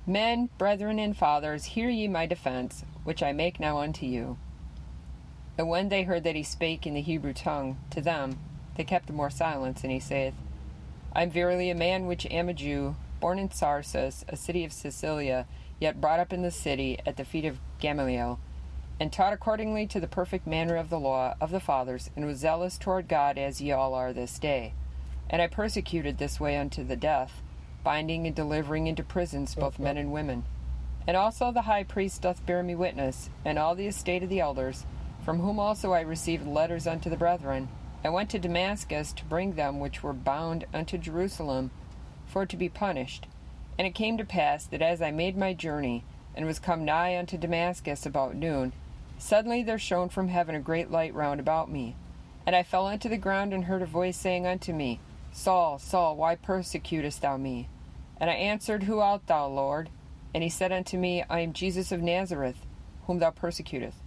Men, brethren, and fathers, hear ye my defense, which I make now unto you. And when they heard that he spake in the Hebrew tongue to them, they kept the more silence, and he saith, I am verily a man which am a Jew, born in Tarsus, a city of Cilicia, yet brought up in the city at the feet of Gamaliel, and taught accordingly to the perfect manner of the law of the fathers, and was zealous toward God as ye all are this day. And I persecuted this way unto the death, binding and delivering into prisons both men and women. And also the high priest doth bear me witness, and all the estate of the elders, from whom also I received letters unto the brethren. I went to Damascus to bring them which were bound unto Jerusalem, for to be punished. And it came to pass that as I made my journey, and was come nigh unto Damascus about noon, suddenly there shone from heaven a great light round about me. And I fell unto the ground, and heard a voice saying unto me, Saul, Saul, why persecutest thou me? And I answered, Who art thou, Lord? And he said unto me, I am Jesus of Nazareth, whom thou persecutest.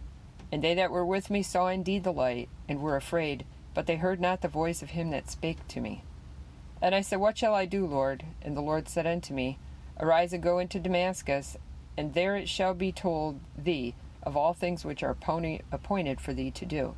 And they that were with me saw indeed the light, and were afraid, but they heard not the voice of him that spake to me. And I said, What shall I do, Lord? And the Lord said unto me, Arise and go into Damascus, and there it shall be told thee of all things which are appointed for thee to do.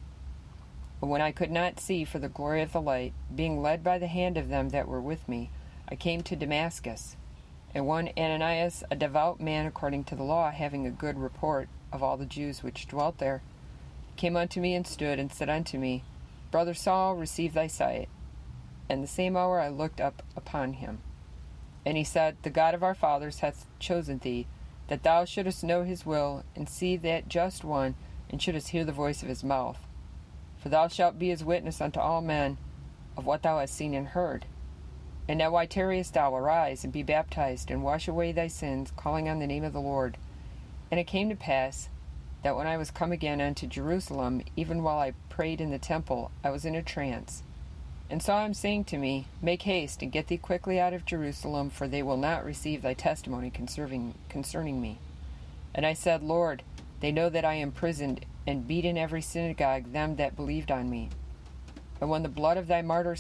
But when I could not see for the glory of the light, being led by the hand of them that were with me, I came to Damascus. And one Ananias, a devout man according to the law, having a good report of all the Jews which dwelt there, came unto me and stood, and said unto me, Brother Saul, receive thy sight. And the same hour I looked up upon him. And he said, The God of our fathers hath chosen thee, that thou shouldest know his will, and see that just one, and shouldest hear the voice of his mouth. For thou shalt be his witness unto all men of what thou hast seen and heard. And now why tarriest thou? Arise, and be baptized, and wash away thy sins, calling on the name of the Lord. And it came to pass, that when I was come again unto Jerusalem, even while I prayed in the temple, I was in a trance, and saw him saying to me, Make haste, and get thee quickly out of Jerusalem, for they will not receive thy testimony concerning me. And I said, Lord, they know that I am imprisoned, and beat in every synagogue them that believed on me. And when the blood of thy martyr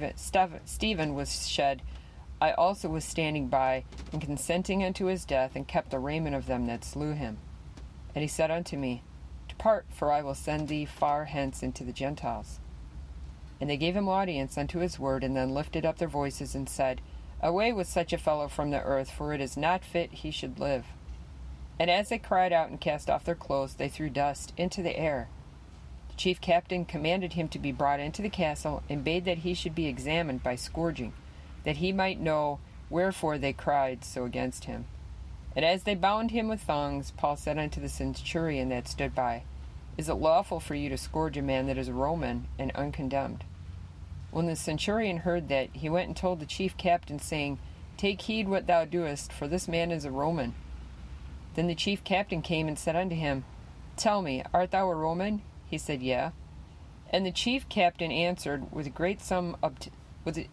Stephen was shed, I also was standing by, and consenting unto his death, and kept the raiment of them that slew him. And he said unto me, Depart, for I will send thee far hence into the Gentiles. And they gave him audience unto his word, and then lifted up their voices, and said, Away with such a fellow from the earth, for it is not fit he should live. And as they cried out and cast off their clothes, they threw dust into the air. The chief captain commanded him to be brought into the castle, and bade that he should be examined by scourging, that he might know wherefore they cried so against him. And as they bound him with thongs, Paul said unto the centurion that stood by, Is it lawful for you to scourge a man that is a Roman and uncondemned? When the centurion heard that, he went and told the chief captain, saying, Take heed what thou doest, for this man is a Roman. Then the chief captain came and said unto him, Tell me, art thou a Roman? He said, Yea. And the chief captain answered, With a great sum obtained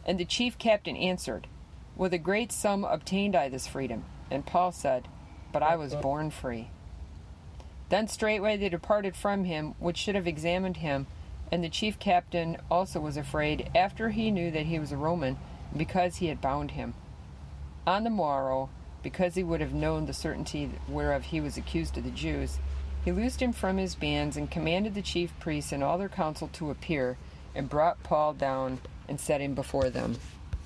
I this freedom. And Paul said, But I was born free. Then straightway they departed from him, which should have examined him. And the chief captain also was afraid, after he knew that he was a Roman, because he had bound him. On the morrow, because he would have known the certainty whereof he was accused of the Jews, he loosed him from his bands, and commanded the chief priests and all their council to appear, and brought Paul down, and set him before them.